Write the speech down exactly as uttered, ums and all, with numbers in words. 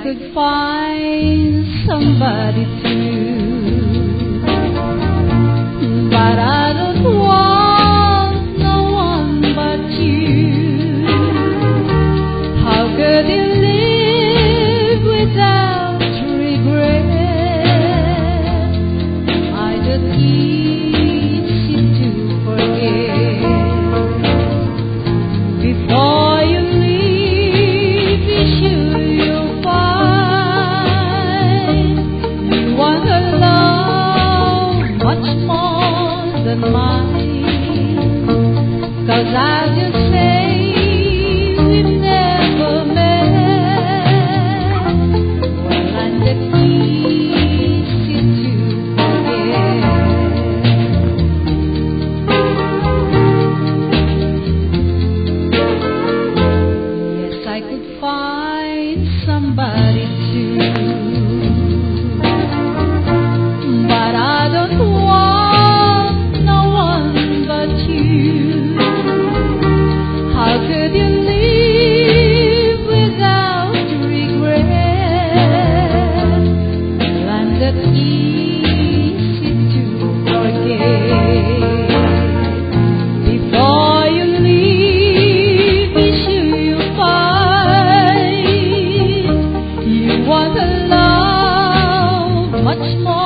could find somebody too, but I don't want no one but you. How could you live without regret? I just easy to forget. Before you leave, be sure you'll find you want a love much more than mine. 'Cause I just say we've never met. Well, I'm just easy to forget. Yes, I could find somebody too, but I don't want no one but you. How could you live without regret? Well, I'm that easy to forget. Before you leave, be sure you find you want a love much more